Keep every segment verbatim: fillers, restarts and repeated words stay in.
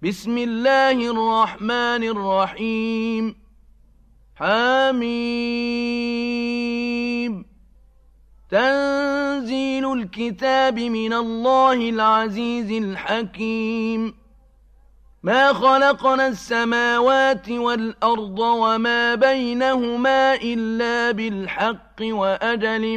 بسم الله الرحمن الرحيم حميم تنزيل الكتاب من الله العزيز الحكيم ما خلقنا السماوات والأرض وما بينهما إلا بالحق وأجل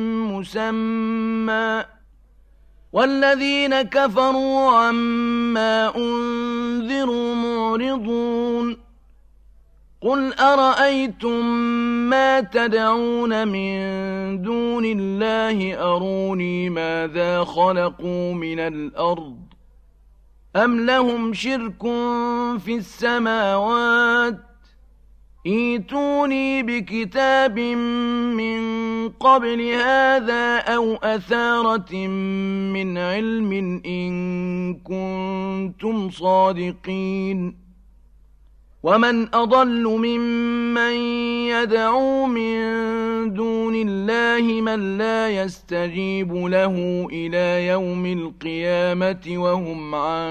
مسمى والذين كفروا عما أنذروا معرضون قل أرأيتم ما تدعون من دون الله أروني ماذا خلقوا من الأرض أم لهم شرك في السماوات ائتوني بكتاب من قبل هذا أو أثارة من علم إن كنتم صادقين ومن أضل ممن يدعو من دون الله من لا يستجيب له إلى يوم القيامة وهم عن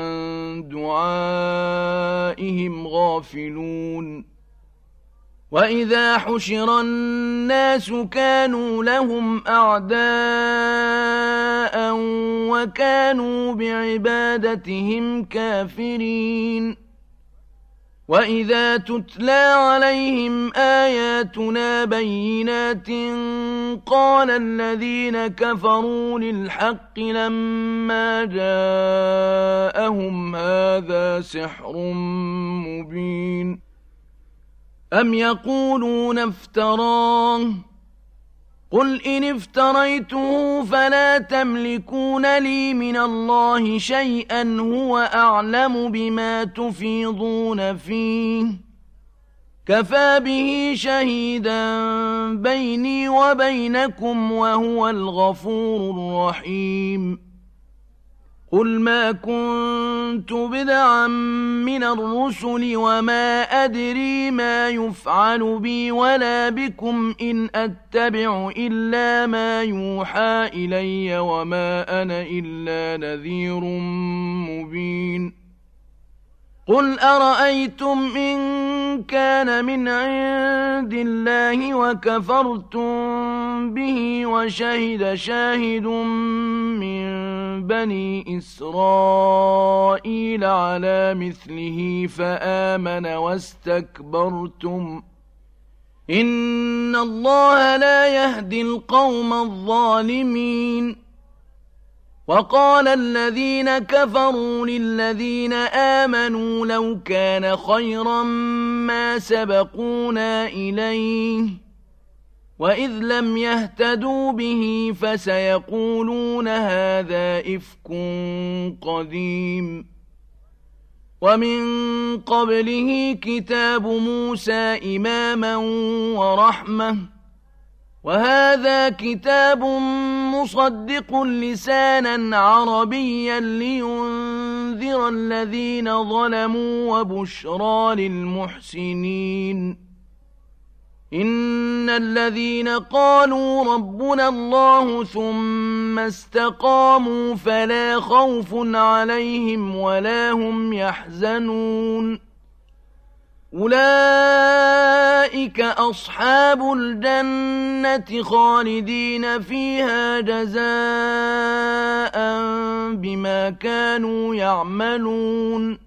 دعائهم غافلون وإذا حشر الناس كانوا لهم أعداء وكانوا بعبادتهم كافرين وإذا تتلى عليهم آياتنا بينات قال الذين كفروا للحق لما جاءهم هذا سحر مبين أم يقولون افتراه قل إن افتريته فلا تملكون لي من الله شيئا هو أعلم بما تفيضون فيه كفى به شهيدا بيني وبينكم وهو الغفور الرحيم قل ما كنت بدعا من الرسل وما أدري ما يفعل بي ولا بكم إن أتبع إلا ما يوحى إلي وما أنا إلا نذير مبين قل أرأيتم إن كان من عند الله وكفرتم به وشهد شاهد من بني إسرائيل على مثله فآمن واستكبرتم إن الله لا يهدي القوم الظالمين وقال الذين كفروا للذين آمنوا لو كان خيرا ما سبقونا إليه وإذ لم يهتدوا به فسيقولون هذا إفك قديم ومن قبله كتاب موسى إماما ورحمة وهذا كتاب مصدق لسانا عربيا لينذر الذين ظلموا وبشرى للمحسنين إن الذين قالوا ربنا الله ثم استقاموا فلا خوف عليهم ولا هم يحزنون أولئك أصحاب الجنة خالدين فيها جزاء بما كانوا يعملون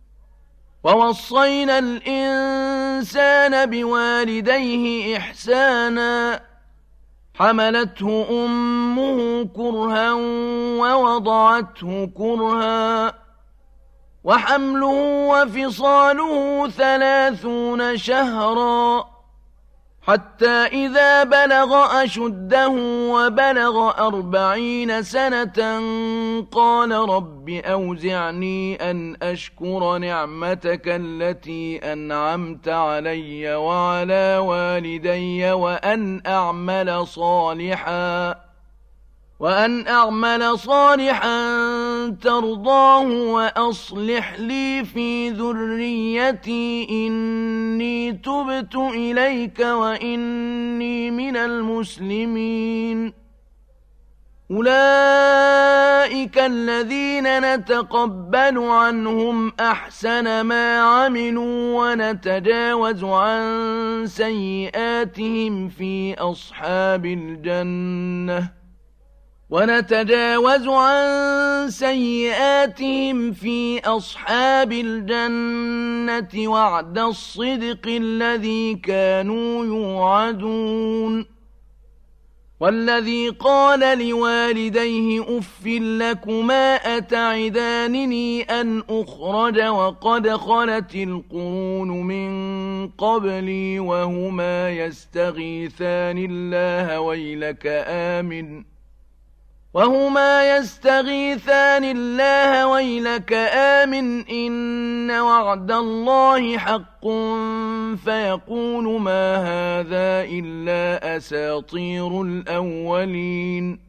ووصينا الإنسان بوالديه إحسانا حملته أمه كرها ووضعته كرها وحمله وفصاله ثلاثون شهرا حتى إذا بلغ أشده وبلغ أربعين سنة قال رب أوزعني أن أشكر نعمتك التي أنعمت علي وعلى والدي وأن أعمل صالحا وأن أعمل صالحا ترضاه وأصلح لي في ذريتي إني تبت إليك وإني من المسلمين أولئك الذين نتقبل عنهم أحسن ما عملوا ونتجاوز عن سيئاتهم في أصحاب الجنة ونتجاوز عن سيئاتهم في أصحاب الجنة وعد الصدق الذي كانوا يوعدون والذي قال لوالديه أف لكما أتعدانني أن أخرج وقد خلت القرون من قبلي وهما يستغيثان الله ويلك آمن وهما يستغيثان الله ويلك آمن إن وعد الله حق فيقول ما هذا إلا أساطير الأولين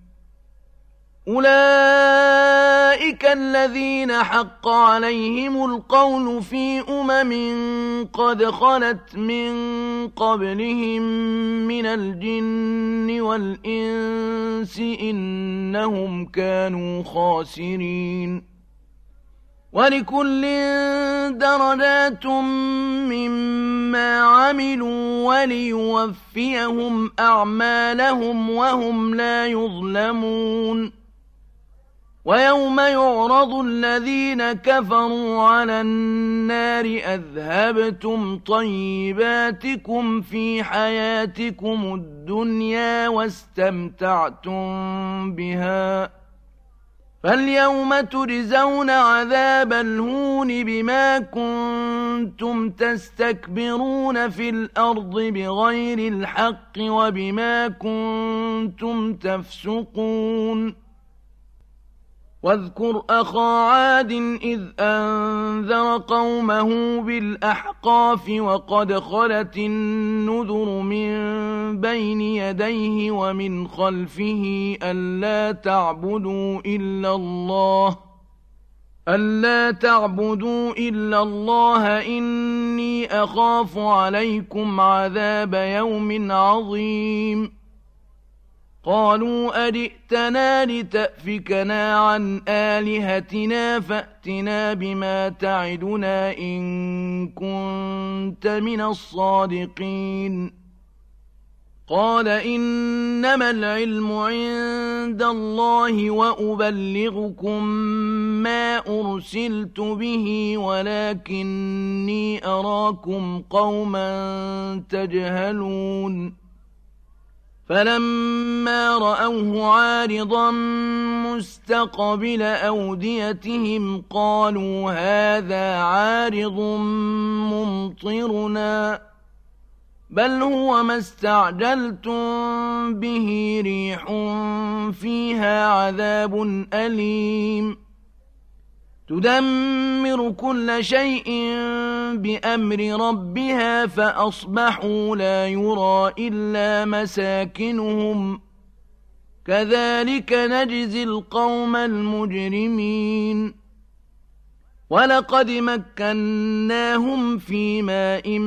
أولئك الذين حق عليهم القول في أمم قد خلت من قبلهم من الجن والإنس إنهم كانوا خاسرين ولكل درجات مما عملوا وليوفيهم أعمالهم وهم لا يظلمون ويوم يعرض الذين كفروا على النار أذهبتم طيباتكم في حياتكم الدنيا واستمتعتم بها فاليوم تجزون عذاب الهون بما كنتم تستكبرون في الأرض بغير الحق وبما كنتم تفسقون واذكر أخا عاد إذ أنذر قومه بالأحقاف وقد خلت النذر من بين يديه ومن خلفه ألا تعبدوا إلا الله ألا تعبدوا إلا الله إني أخاف عليكم عذاب يوم عظيم قالوا أجئتنا لتأفكنا عن آلهتنا فأتنا بما تعدنا إن كنت من الصادقين قال إنما العلم عند الله وأبلغكم ما أرسلت به ولكني أراكم قوما تجهلون فلما رأوه عارضا مستقبل أوديتهم قالوا هذا عارض ممطرنا بل هو ما استعجلتم به ريح فيها عذاب أليم تدمر كل شيء بأمر ربها فأصبحوا لا يرى إلا مساكنهم كذلك نجزي القوم المجرمين ولقد مكناهم في ماء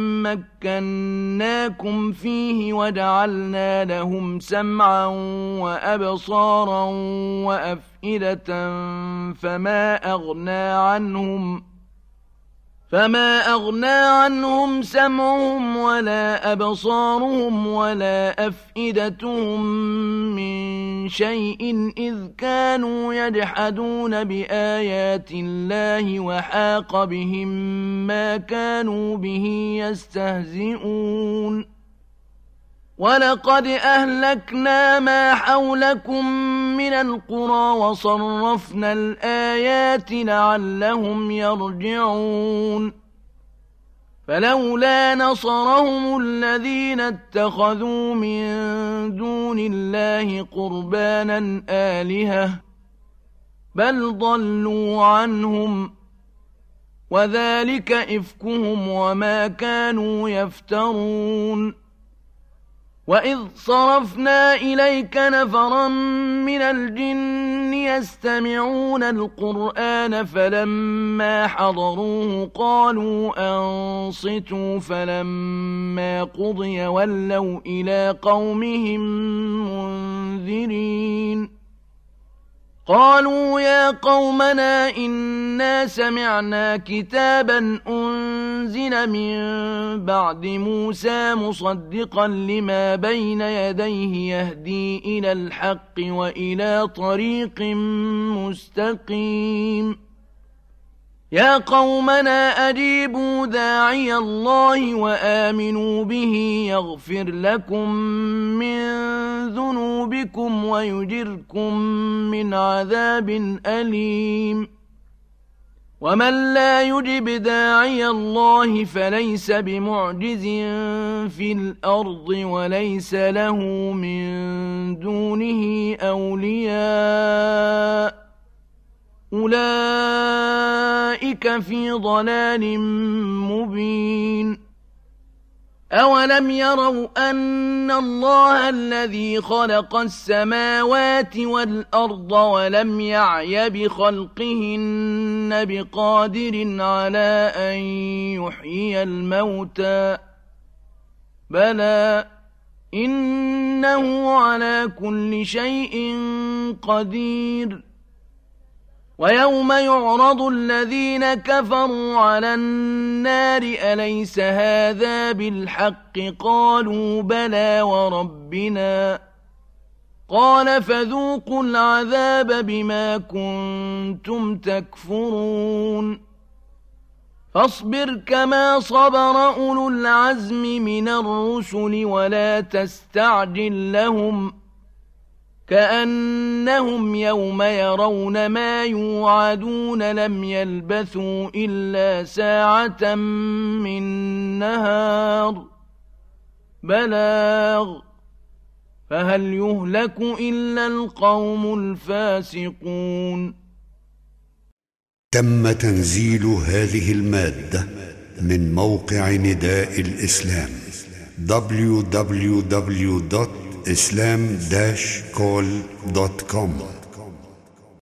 مكناكم فيه وجعلنا لهم سمعا وأبصارا وأفئدة فما أغنى عنهم فما أغنى عنهم سمعهم ولا أبصارهم ولا أفئدتهم من شيء إذ كانوا يجحدون بآيات الله وحاق بهم ما كانوا به يستهزئون ولقد أهلكنا ما حولكم من القرى وصرفنا الآيات لعلهم يرجعون فلولا نصرهم الذين اتخذوا من دون الله قربانا آلهة بل ضلوا عنهم وذلك إفكهم وما كانوا يفترون وإذ صرفنا إليك نفرا من الجن يستمعون القرآن فلما حضروه قالوا أنصتوا فلما قضي ولوا إلى قومهم منذرين قالوا يا قومنا إنا سمعنا كتابا أنزل من بعد موسى مصدقا لما بين يديه يهدي إلى الحق وإلى طريق مستقيم يا قومنا أجيبوا داعي الله وآمنوا به يغفر لكم من ذنوبكم ويجركم من عذاب أليم ومن لا يجب داعي الله فليس بمعجز في الأرض وليس له من دونه أولياء أولئك في ضلال مبين أولم يروا أن الله الذي خلق السماوات والأرض ولم يعي بخلقهن بقادر على أن يحيي الموتى بلى إنه على كل شيء قدير ويوم يعرض الذين كفروا على النار أليس هذا بالحق قالوا بلى وربنا قال فذوقوا العذاب بما كنتم تكفرون فاصبر كما صبر أولو العزم من الرسل ولا تستعجل لهم كأنهم يوم يرون ما يوعدون لم يلبثوا إلا ساعة من نهار بلاغ فهل يهلك إلا القوم الفاسقون. تم تنزيل هذه المادة من موقع نداء الإسلام دبليو دبليو دبليو دوت islam dash call دوت كوم.